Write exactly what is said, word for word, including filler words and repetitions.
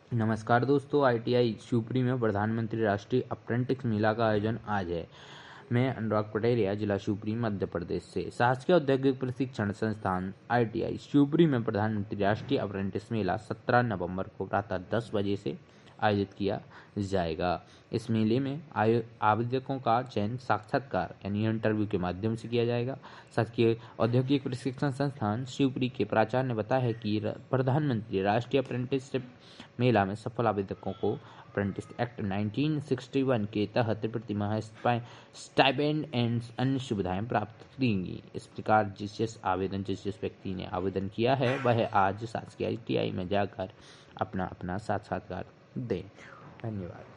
नमस्कार दोस्तों, आईटीआई शिवपुरी में प्रधानमंत्री राष्ट्रीय अप्रेंटिस मेला का आयोजन आज है। मैं अनुराग पटेरिया, जिला शिवपुरी, मध्य प्रदेश से। शासकीय औद्योगिक प्रशिक्षण संस्थान आईटीआई शिवपुरी में प्रधानमंत्री राष्ट्रीय अप्रेंटिस मेला सत्रह नवंबर को प्रातः दस बजे से आयोजित किया जाएगा। इस मेले में आवेदकों का चयन साक्षात्कार यानी इंटरव्यू के माध्यम से किया जाएगा। शासकीय औद्योगिक प्रशिक्षण संस्थान शिवपुरी के प्राचार्य ने बताया कि प्रधानमंत्री राष्ट्रीय अप्रेंटिसशिप मेला में सफल आवेदकों को अप्रेंटिस एक्ट उन्नीस सौ इकसठ के तहत प्रतिमाह स्टाइपेंड एंड अन्य सुविधाएं प्राप्त होंगी। इस प्रकार जिस जिस आवेदन जिस जिस व्यक्ति ने आवेदन किया है वह आज शासकीय आईटीआई में जाकर अपना अपना साक्षात्कार दें। धन्यवाद।